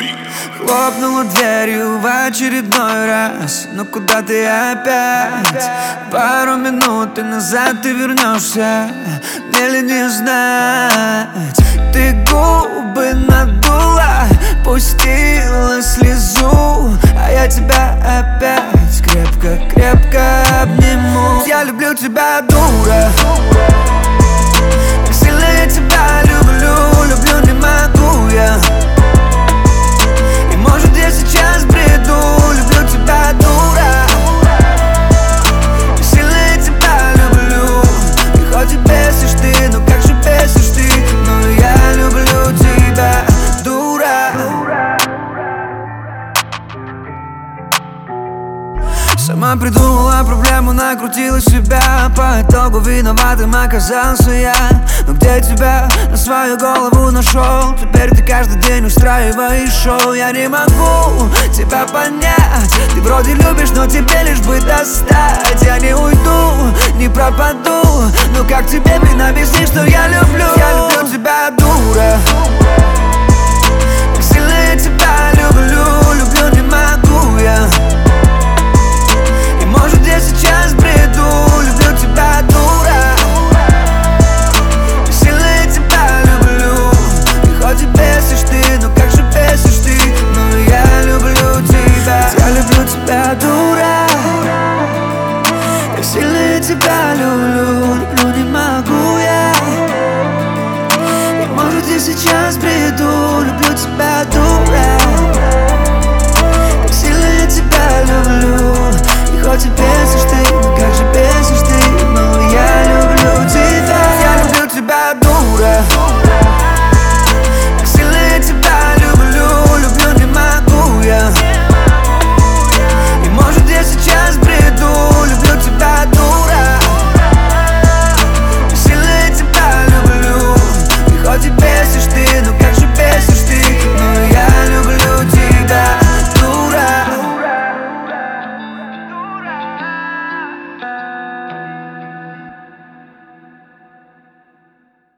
Хлопнула дверью в очередной раз. Но куда ты опять? Пару минут и назад ты вернешься. Мне ли не знать? Ты губы надула, пустила слезу, а я тебя опять крепко-крепко обниму. Я люблю тебя, дура. Как сильно я тебя люблю, не могу я. И может я сейчас бреду. Люблю тебя, дура. Как сильно я тебя люблю. И хоть и бесишь ты, но как же бесишь ты. Но я люблю тебя, дура. Сама придумала проблему, накрутила себя. По итогу виноватым оказался я. Но где тебя на свою голову нашел? Теперь ты каждый день устраиваешь шоу. Я не могу тебя понять. Ты вроде любишь, но тебе лишь бы достать. Я не уйду, не пропаду. Но как тебе, блин, объяснить, что я люблю? Я люблю тебя, дура. Как сильно я тебя люблю, не могу я. Может я сейчас бреду. Люблю тебя, дура. Как сильно я тебя люблю. И хоть и бесишь ты, но как же бесишь ты. Но я люблю тебя. Я люблю тебя, дура. Как сильно я тебя люблю.